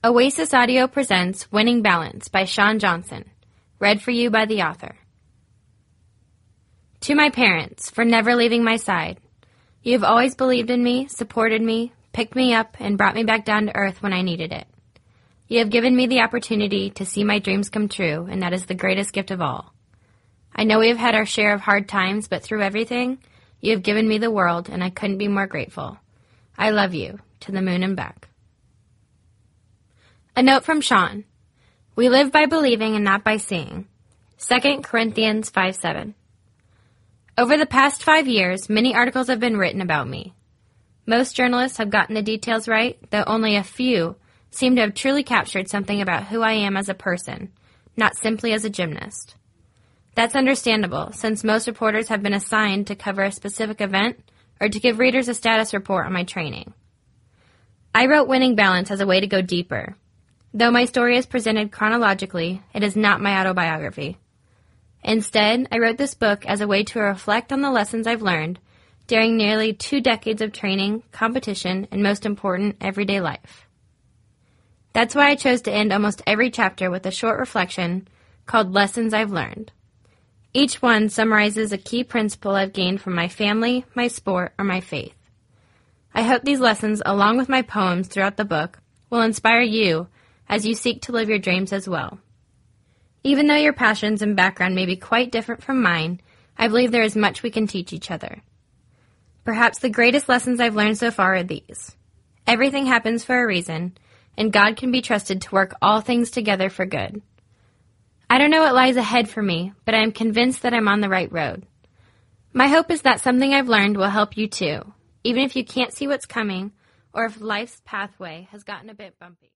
Oasis Audio presents Winning Balance by Shawn Johnson, read for you by the author. To my parents, for never leaving my side. You have always believed in me, supported me, picked me up, and brought me back down to earth when I needed it. You have given me the opportunity to see my dreams come true, and that is the greatest gift of all. I know we have had our share of hard times, but through everything, you have given me the world, and I couldn't be more grateful. I love you, to the moon and back. A note from Shawn. We live by believing and not by seeing. 2 Corinthians 5:7. Over the past 5 years, many articles have been written about me. Most journalists have gotten the details right, though only a few seem to have truly captured something about who I am as a person, not simply as a gymnast. That's understandable, since most reporters have been assigned to cover a specific event or to give readers a status report on my training. I wrote Winning Balance as a way to go deeper. Though my story is presented chronologically, it is not my autobiography. Instead, I wrote this book as a way to reflect on the lessons I've learned during nearly 2 decades of training, competition, and most important, everyday life. That's why I chose to end almost every chapter with a short reflection called Lessons I've Learned. Each one summarizes a key principle I've gained from my family, my sport, or my faith. I hope these lessons, along with my poems throughout the book, will inspire you as you seek to live your dreams as well. Even though your passions and background may be quite different from mine, I believe there is much we can teach each other. Perhaps the greatest lessons I've learned so far are these. Everything happens for a reason, and God can be trusted to work all things together for good. I don't know what lies ahead for me, but I am convinced that I'm on the right road. My hope is that something I've learned will help you too, even if you can't see what's coming or if life's pathway has gotten a bit bumpy.